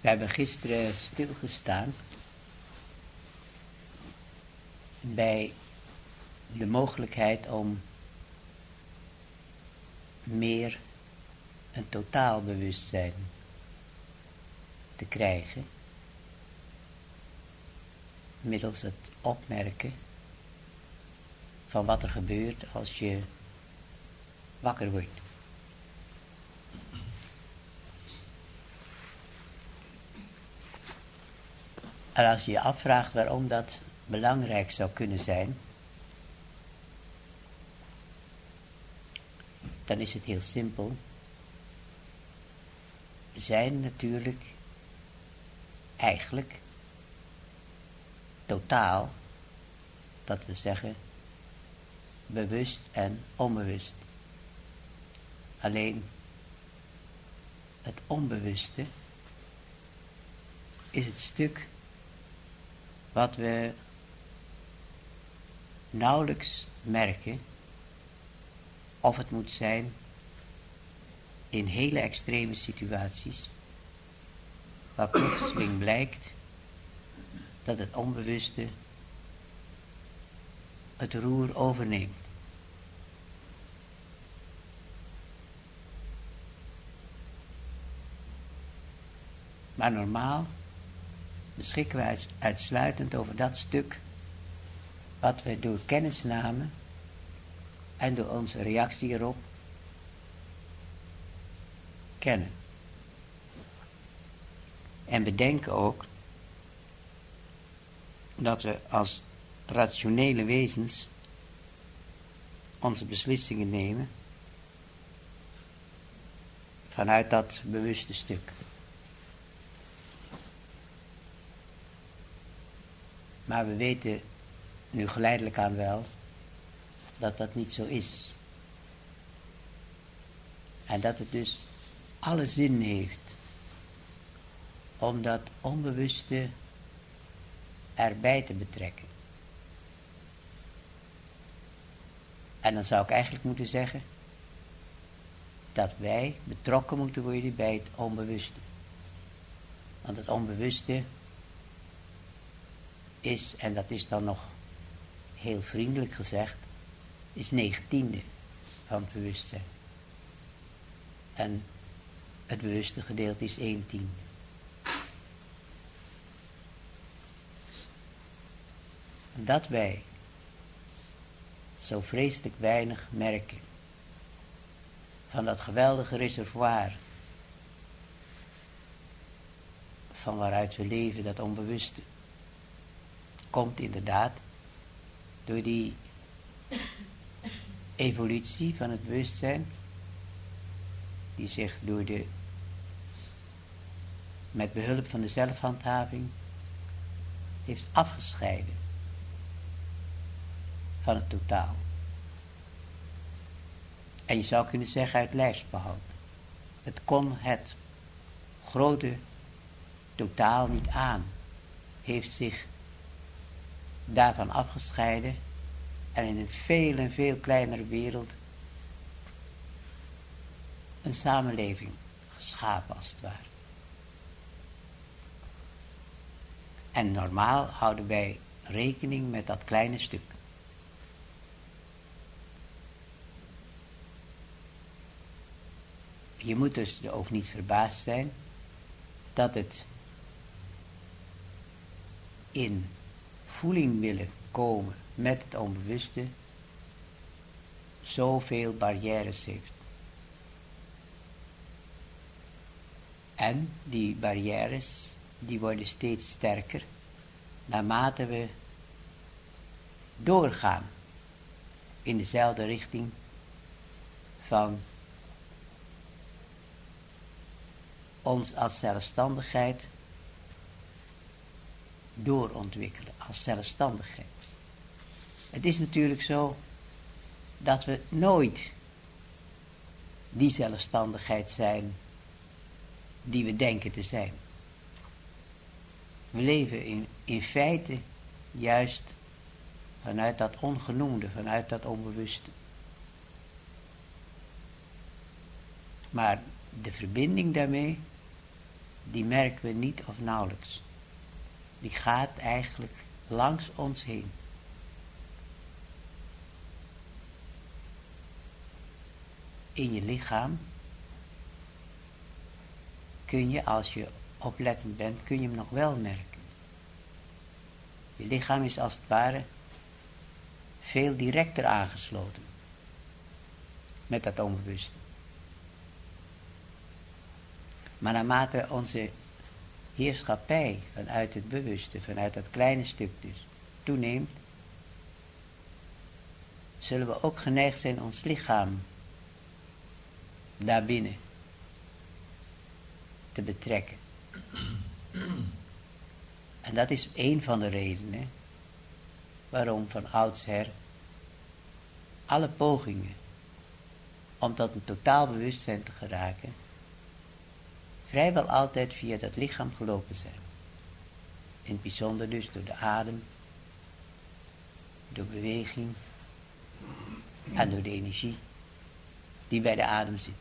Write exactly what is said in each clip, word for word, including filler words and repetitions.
We hebben gisteren stilgestaan bij de mogelijkheid om meer een totaal bewustzijn te krijgen, middels het opmerken van wat er gebeurt als je wakker wordt. En als je je afvraagt waarom dat belangrijk zou kunnen zijn, dan is het heel simpel. We zijn natuurlijk eigenlijk totaal, dat we zeggen, bewust en onbewust. Alleen het onbewuste is het stuk wat we nauwelijks merken, of het moet zijn in hele extreme situaties, waar plotseling blijkt dat het onbewuste het roer overneemt. Maar normaal beschikken wij uitsluitend over dat stuk wat we door kennisname en door onze reactie erop kennen. En bedenken ook dat we als rationele wezens onze beslissingen nemen vanuit dat bewuste stuk. Maar we weten nu geleidelijk aan wel dat dat niet zo is. En dat het dus alle zin heeft om dat onbewuste erbij te betrekken. En dan zou ik eigenlijk moeten zeggen dat wij betrokken moeten worden bij het onbewuste. Want het onbewuste is, en dat is dan nog heel vriendelijk gezegd, is negentiende van het bewustzijn. En het bewuste gedeelte is een tiende. Dat wij zo vreselijk weinig merken van dat geweldige reservoir van waaruit we leven, dat onbewuste, komt inderdaad door die evolutie van het bewustzijn, die zich door de, met behulp van de zelfhandhaving, heeft afgescheiden van het totaal. En je zou kunnen zeggen uit lijfsbehoud. Het kon het grote totaal niet aan, heeft zich daarvan afgescheiden en in een veel en veel kleinere wereld een samenleving geschapen als het ware. En normaal houden wij rekening met dat kleine stuk. Je moet dus ook niet verbaasd zijn dat het in voeling willen komen met het onbewuste zoveel barrières heeft. En die barrières, die worden steeds sterker naarmate we doorgaan in dezelfde richting van ons als zelfstandigheid doorontwikkelen, als zelfstandigheid. Het is natuurlijk zo dat we nooit die zelfstandigheid zijn die we denken te zijn. We leven in, in feite juist vanuit dat ongenoemde, vanuit dat onbewuste. Maar de verbinding daarmee die merken we niet of nauwelijks. Die gaat eigenlijk langs ons heen. In je lichaam kun je, als je oplettend bent, kun je hem nog wel merken. Je lichaam is als het ware veel directer aangesloten met dat onbewuste. Maar naarmate onze heerschappij vanuit het bewuste, vanuit dat kleine stuk dus, toeneemt, zullen we ook geneigd zijn ons lichaam daarbinnen te betrekken. En dat is een van de redenen waarom van oudsher alle pogingen om tot een totaal bewustzijn te geraken vrijwel altijd via dat lichaam gelopen zijn. In het bijzonder dus door de adem, door beweging en door de energie die bij de adem zit.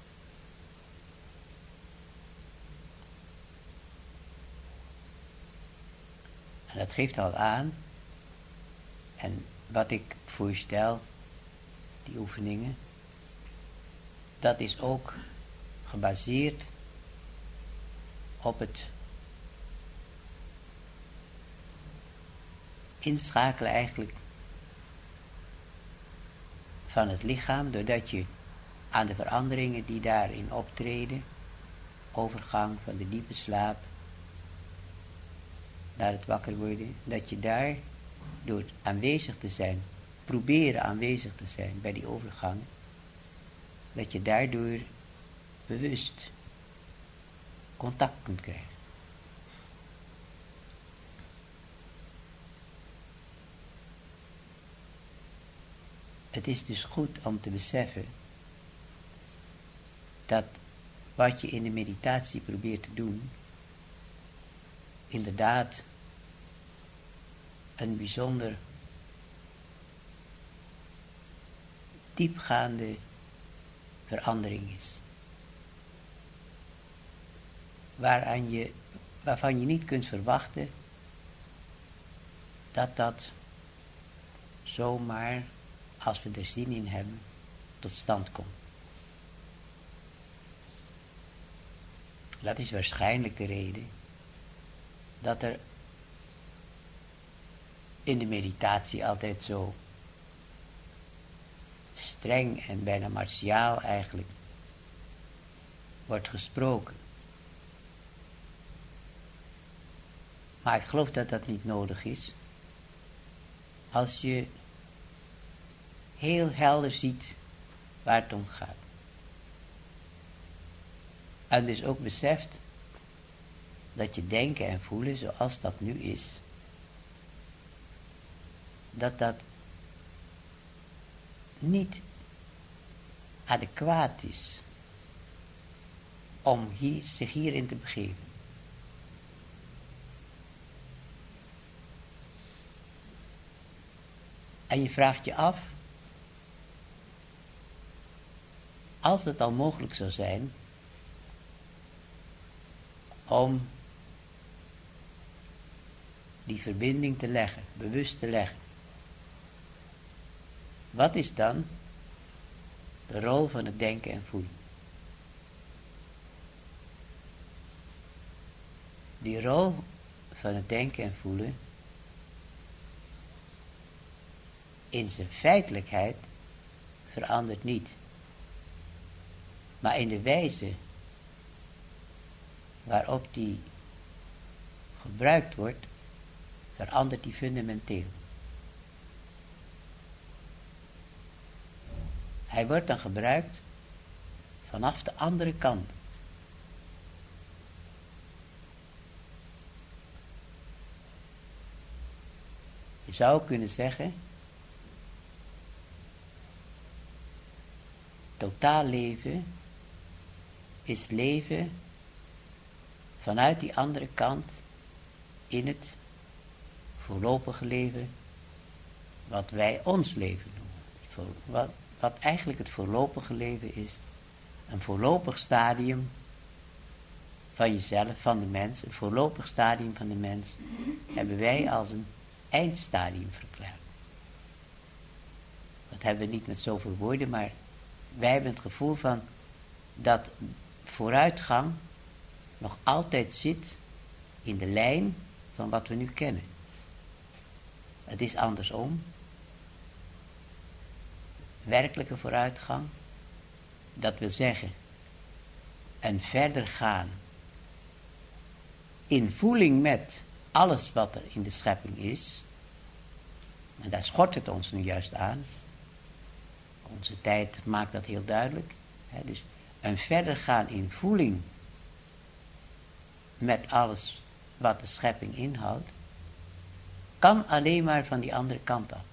En dat geeft al aan, en wat ik voorstel, die oefeningen, dat is ook gebaseerd op het inschakelen eigenlijk van het lichaam, doordat je aan de veranderingen die daarin optreden, overgang van de diepe slaap naar het wakker worden, dat je daar door aanwezig te zijn, proberen aanwezig te zijn bij die overgang, dat je daardoor bewust contact kunt krijgen. Het is dus goed om te beseffen dat wat je in de meditatie probeert te doen, inderdaad een bijzonder diepgaande verandering is. Waaraan je, waarvan je niet kunt verwachten dat dat zomaar, als we er zin in hebben, tot stand komt. Dat is waarschijnlijk de reden dat er in de meditatie altijd zo streng en bijna martiaal eigenlijk wordt gesproken. Maar ik geloof dat dat niet nodig is. Als je heel helder ziet waar het om gaat. En dus ook beseft dat je denken en voelen zoals dat nu is, dat dat niet adequaat is om hier, zich hierin te begeven. En je vraagt je af, als het al mogelijk zou zijn om die verbinding te leggen, bewust te leggen, wat is dan de rol van het denken en voelen? Die rol van het denken en voelen in zijn feitelijkheid verandert niet. Maar in de wijze waarop die gebruikt wordt, verandert die fundamenteel. Hij wordt dan gebruikt vanaf de andere kant. Je zou kunnen zeggen, totaal leven is leven vanuit die andere kant in het voorlopige leven, wat wij ons leven noemen. Wat, wat eigenlijk het voorlopige leven is, een voorlopig stadium van jezelf, van de mens, een voorlopig stadium van de mens, hebben wij als een eindstadium verklaard. Dat hebben we niet met zoveel woorden, maar wij hebben het gevoel van dat vooruitgang nog altijd zit in de lijn van wat we nu kennen. Het is andersom. Werkelijke vooruitgang, dat wil zeggen, en verder gaan in voeling met alles wat er in de schepping is. En daar schort het ons nu juist aan. Onze tijd maakt dat heel duidelijk. Hè? Dus een verder gaan in voeling met alles wat de schepping inhoudt, kan alleen maar van die andere kant af.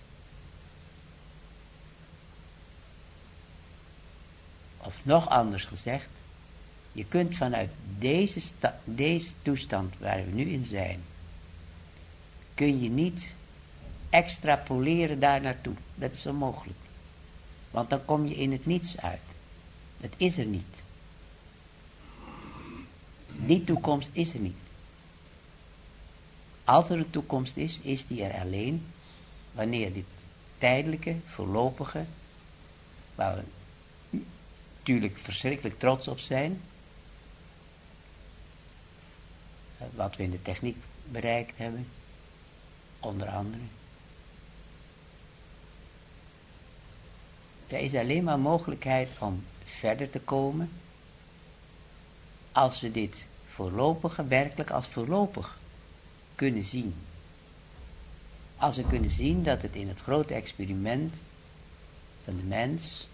Of nog anders gezegd, je kunt vanuit deze, sta- deze toestand waar we nu in zijn, kun je niet extrapoleren daar naartoe. Dat is onmogelijk. Want dan kom je in het niets uit. Het is er niet. Die toekomst is er niet. Als er een toekomst is, is die er alleen wanneer dit tijdelijke, voorlopige, waar we natuurlijk verschrikkelijk trots op zijn, wat we in de techniek bereikt hebben, onder andere. Er is alleen maar mogelijkheid om verder te komen als we dit voorlopige werkelijk als voorlopig kunnen zien. Als we kunnen zien dat het in het grote experiment van de mens,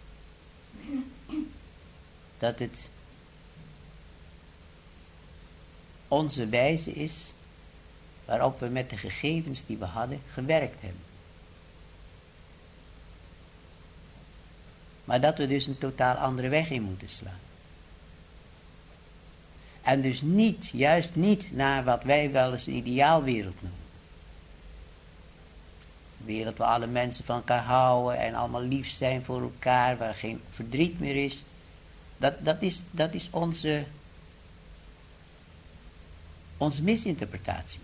dat het onze wijze is waarop we met de gegevens die we hadden gewerkt hebben. Maar dat we dus een totaal andere weg in moeten slaan. En dus niet, juist niet naar wat wij wel eens een ideaalwereld noemen. Een wereld waar alle mensen van elkaar houden en allemaal lief zijn voor elkaar, waar geen verdriet meer is. Dat, dat, is, dat is onze, onze misinterpretatie.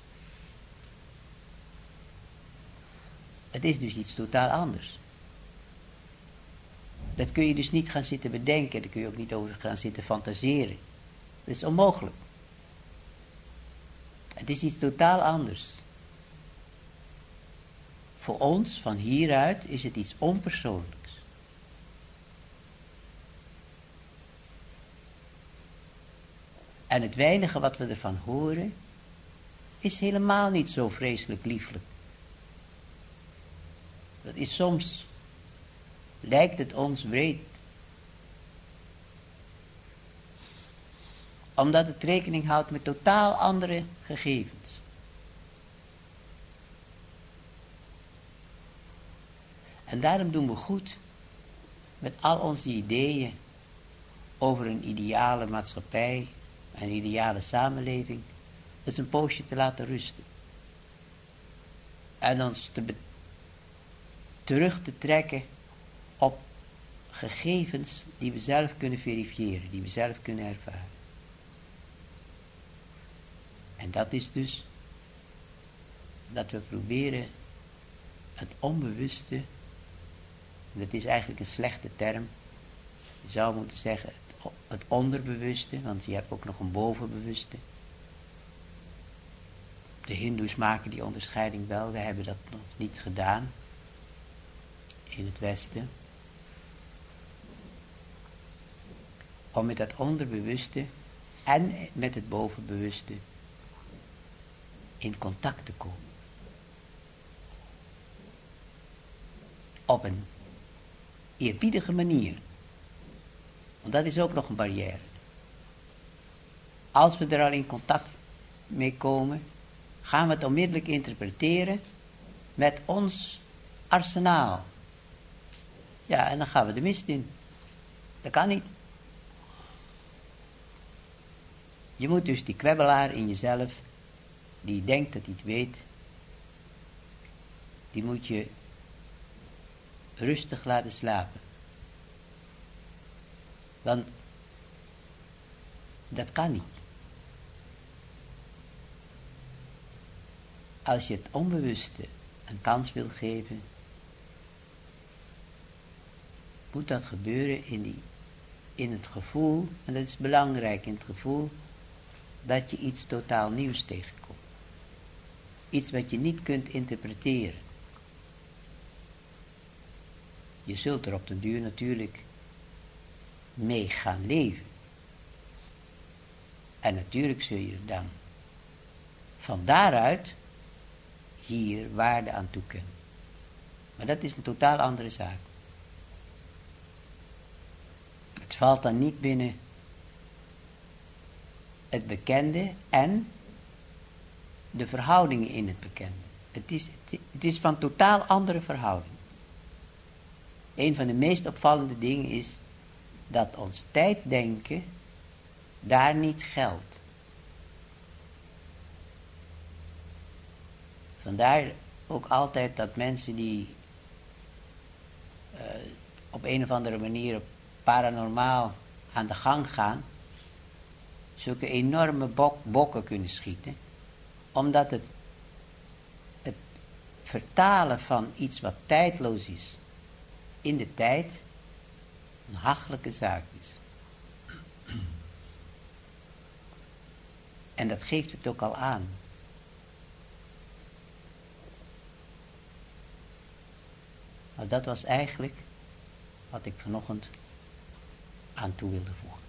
Het is dus iets totaal anders. Dat kun je dus niet gaan zitten bedenken, daar kun je ook niet over gaan zitten fantaseren. Dat is onmogelijk. Het is iets totaal anders. Voor ons, van hieruit, is het iets onpersoonlijks. En het weinige wat we ervan horen, is helemaal niet zo vreselijk lieflijk. Dat is soms, lijkt het ons wreed. Omdat het rekening houdt met totaal andere gegevens. En daarom doen we goed met al onze ideeën over een ideale maatschappij, een ideale samenleving, dus een poosje te laten rusten. En ons te be- terug te trekken op gegevens die we zelf kunnen verifiëren, die we zelf kunnen ervaren. En dat is dus dat we proberen het onbewuste, dat is eigenlijk een slechte term, je zou moeten zeggen het, het onderbewuste, want je hebt ook nog een bovenbewuste. De Hindoes maken die onderscheiding wel, wij hebben dat nog niet gedaan in het Westen. Om met dat onderbewuste en met het bovenbewuste in contact te komen. Op een eerbiedige manier. Want dat is ook nog een barrière. Als we er al in contact mee komen, gaan we het onmiddellijk interpreteren met ons arsenaal. Ja, en dan gaan we de mist in. Dat kan niet. Je moet dus die kwebbelaar in jezelf, die denkt dat hij het weet, die moet je rustig laten slapen. Want Dat kan niet. Als je het onbewuste een kans wil geven, moet dat gebeuren in, die, in het gevoel, en dat is belangrijk, in het gevoel dat je iets totaal nieuws tegenkomt. Iets wat je niet kunt interpreteren. Je zult er op den duur natuurlijk mee gaan leven. En natuurlijk zul je er dan van daaruit hier waarde aan toekennen. Maar dat is een totaal andere zaak. Het valt dan niet binnen het bekende en de verhoudingen in het bekende. Het is, het is van totaal andere verhouding. Een van de meest opvallende dingen is dat ons tijddenken daar niet geldt. Vandaar ook altijd dat mensen die uh, op een of andere manier paranormaal aan de gang gaan, zulke enorme bok, bokken kunnen schieten, omdat het, het vertalen van iets wat tijdloos is in de tijd een hachelijke zaak is. En dat geeft het ook al aan. Nou, dat was eigenlijk wat ik vanochtend aan toe wilde voegen.